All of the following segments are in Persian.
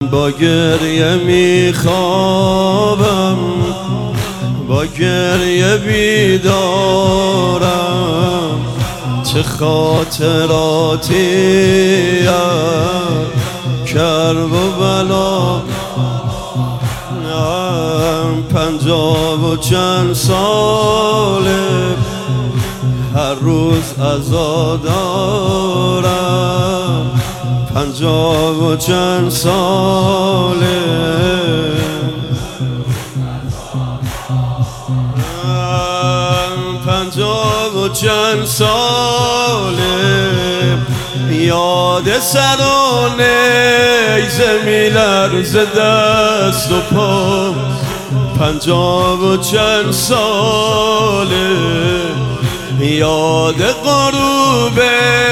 با گریه میخوابم، با گریه بیدارم، چه خاطراتی کرب و بلا. 50 و چند ساله هر روز عزا دارم، 50 و چند ساله 50 و چند ساله یاد سر و نیزه میلرزه دست و پا. 50 و چند ساله یاد غروب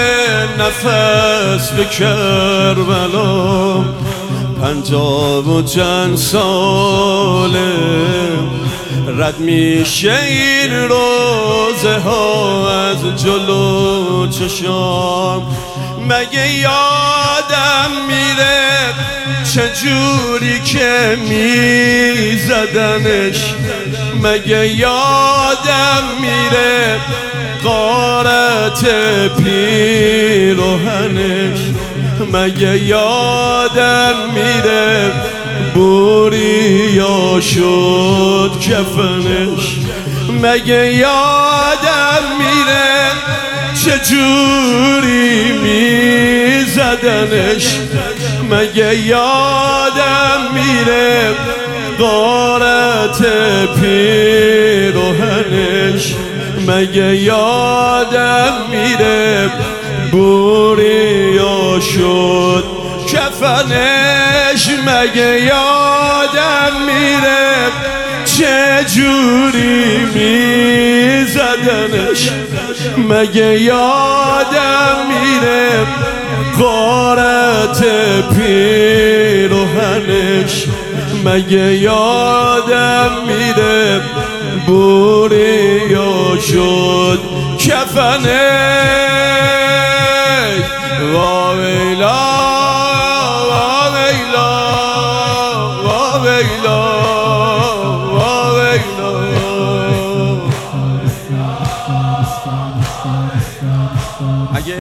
نفس به کربلا. 50 و چند ساله رد میشه این روزه ها از جلو چشام. مگه یادم میره چجوری که میزدنش؟ مگه یادم میره غارت پیراهنش؟ مگه یادم میره بوریا شد کفنش؟ مگه یادم میره چجوری میزدنش؟ مگه یادم میره غارت پیراهنش؟ مگه یادم میره بوریا شد کفنش؟ مگه یادم میره چجوری میزدنش؟ مگه یادم میره غارت پیراهنش؟ مگه یادم میره بوریا شد کفنش؟ وا ویلا وا ویلا وا ویلا